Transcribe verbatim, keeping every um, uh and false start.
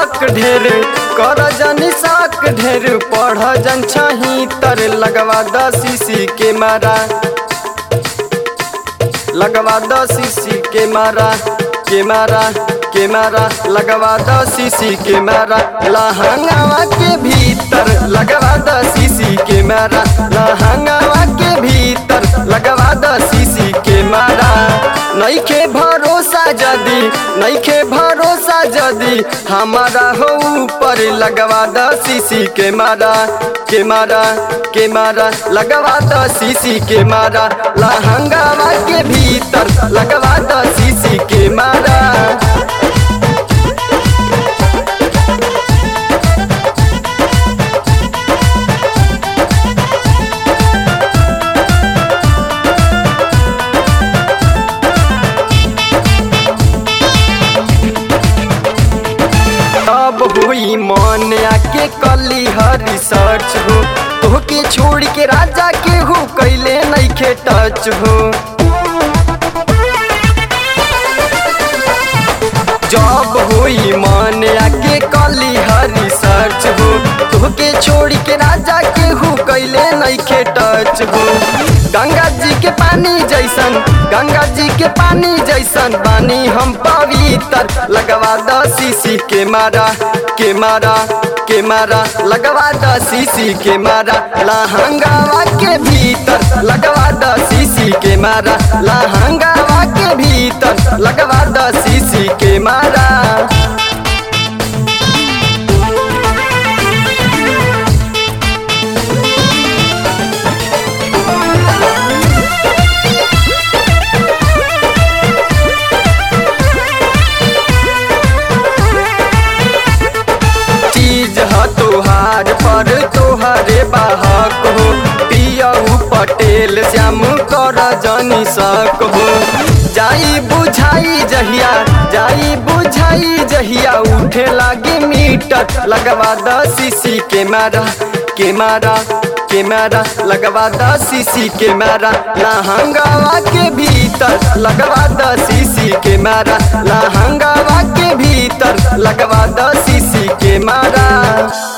साक ढेर कर जनी साक ढेर पढ़ जन छही तर लगवा द सीसी के मारा लगवा द सीसी के मारा के मारा के मारा लगवा द सीसी के मारा लहंगावा के भीतर लगवा द सीसी के मारा लहंगावा के भीतर लगवा द सीसी के मारा नइखे भरोसा जदी नइखे भरोसा जदी हमारा हो ऊपर लगवा द सीसी के मारा के मारा के मारा लगवा द सीसी के मारा लहंगावा के भीतर लगवा द सीसी के मारा। अब हुई मन आके कली हर रिसर्च हो तोहके छोड़ के राजा के हो कैले नइखे टच हो जब हुई मन आके कली हर रिसर्च हो तोहके छोड़ के राजा के हो कैले नइखे टच हो गंगा जी के पानी जैसन गंगा जी के पानी जैसन बानी हम पवित्र लगवा द सीसी के मारा के मारा के मारा लगवा द सीसी के मारा लहंगावा के भीतर लगवा द सीसी के मारा लहंगावा के भीतर लगवा द सीसी के मारा। तोहार पर तोहरे बाहक हो पियऊ पटेल श्याम कर जनी सक हो जाई बुझाई जहिया जाई बुझाई जहिया उठे लागे मीटर लगवा द सीसी के मारा के मारा के मारा लगवा द सीसी के मारा लहंगावा के भीतर लगवा द सीसी के मारा लहंगावा के भीतर लगवा द सीसी के मारा।